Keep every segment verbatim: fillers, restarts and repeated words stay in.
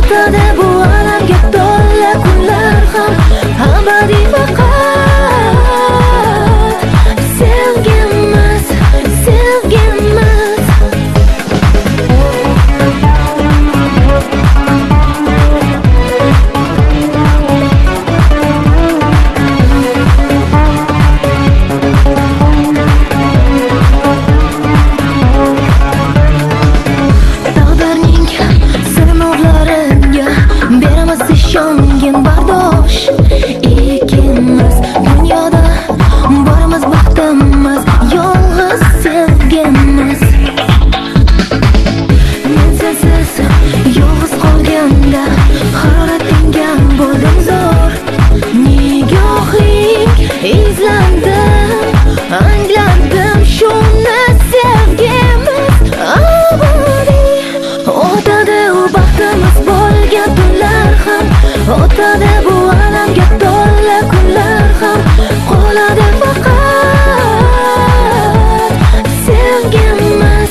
o'tadi bu alamga to'la kunlar ham abadiy faqat sevgimiz, sevgimiz. Taqdirning sinovlariga beramiz ishongin bardosh. Ikimiz dunyoda borimiz baxtimiz, yolg'iz sevgimiz. Men sensiz yolg'iz qolganda haroratingga bo'ldim zo'r. Nigohing izlandim, angladim shuni sevgimiz abadiy. O'tadi u baxtimiz bo'lgan tunlar ham, o'tadi bu alamga to'la kunlar ham, qoladi faqat sevgimiz,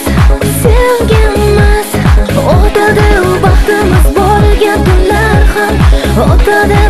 sevgimiz. O'tadi u baxtimiz bo'lgan tunlar ham, o'tadi